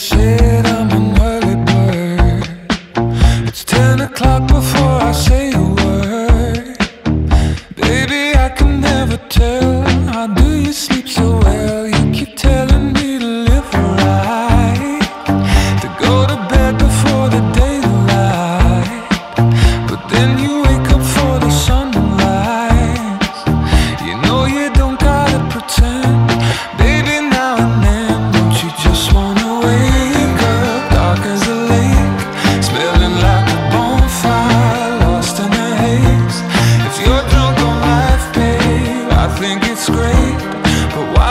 said I'm an early bird. It's 10 o'clock before I say a word. Baby, I can never tell. How do you sleep so well? You keep telling me to live right, to go to bed before the daylight. But then you wake up for the sunrise. You know you don't gotta pretend. Baby, now and then, don't you just wanna wake up dark as a lake, smelling like a bonfire, lost in a haze. If you're drunk on life, babe, I think it's great. But why